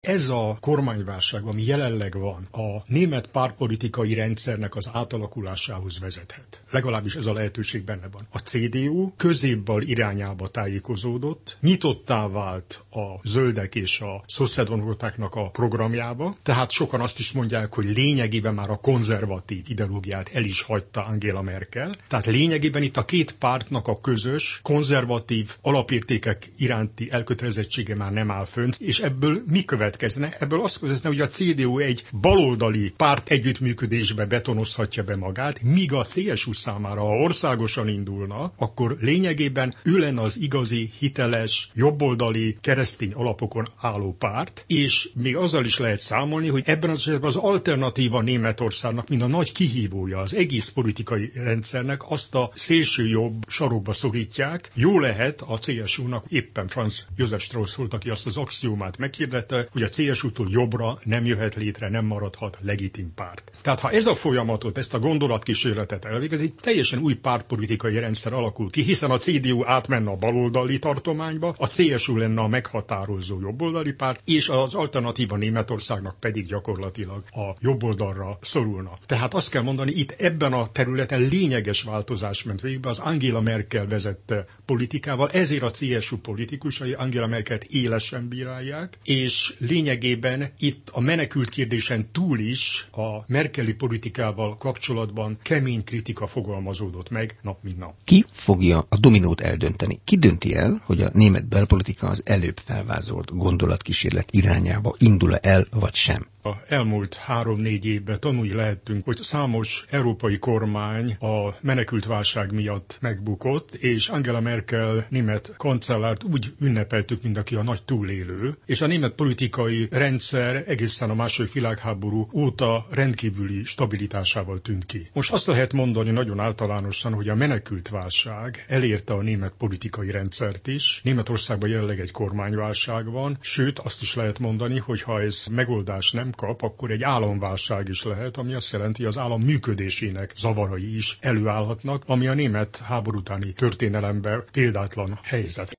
ez a kormányválság, ami jelenleg van, a német pártpolitikai rendszernek az átalakulásához vezethet. Legalábbis ez a lehetőség benne van. A CDU középbal irányába tájékozódott, nyitottá vált a zöldek és a szociáldemokratáknak a programjába, tehát sokan azt is mondják, hogy lényegében már a konzervatív ideológiát el is hagyta Angela Merkel. Tehát lényegében itt a két pártnak a közös, konzervatív alapértékek iránti elkötelezettsége már nem áll fönn, és ebből mi következne? Ebből azt következne, hogy a CDU egy baloldali párt együttműködésbe betonozhatja be magát, míg a CSU számára, ha országosan indulna, akkor lényegében ő lenne az igazi, hiteles, jobboldali, keresztény alapokon álló párt, és még azzal is lehet számolni, hogy ebben az esetben az alternatíva Németországnak, mint a nagy kihívója az egész politikai rendszernek, azt a szélső jobb sarokba szorítják. Jó lehet a CSU-nak, éppen Franz Josef Strauss volt, aki azt az axiómát meghirdette, hogy a CSU-tól jobbra nem jöhet létre, nem maradhat legitim párt. Tehát ha ez a folyamatot, ezt a gondolatkísérletet elvégez, egy teljesen új pártpolitikai rendszer alakul ki, hiszen a CDU átmenne a baloldali tartományba, a CSU lenne a meghatározó jobboldali párt, és az alternatíva Németországnak pedig gyakorlatilag a jobboldalra szorulna. Tehát azt kell mondani, itt ebben a területen lényeges változás ment végbe az Angela Merkel vezette politikával, ezért a CSU politikusai Angela Merkelt élesen bírálják, és lényegében itt a menekült kérdésen túl is a merkeli politikával kapcsolatban kemény kritika fogalmazódott meg nap mint nap. Ki fogja a dominót eldönteni? Ki dönti el, hogy a német belpolitika az előbb felvázolt gondolatkísérlet irányába indul el, vagy sem? A elmúlt 3-4 évben tanulni lehettünk, hogy számos európai kormány a menekültválság miatt megbukott, és Angela Merkel német kancellárt úgy ünnepeltük, mint aki a nagy túlélő, és a német politikai rendszer egészen a második világháború óta rendkívüli stabilitásával tűnt ki. Most azt lehet mondani nagyon általánosan, hogy a menekültválság elérte a német politikai rendszert is. Németországban jelenleg egy kormányválság van, sőt azt is lehet mondani, hogy ha ez megoldás nem kap, akkor egy államválság is lehet, ami azt jelenti, hogy az állam működésének zavarai is előállhatnak, ami a német háború utáni történelemben példátlan helyzet.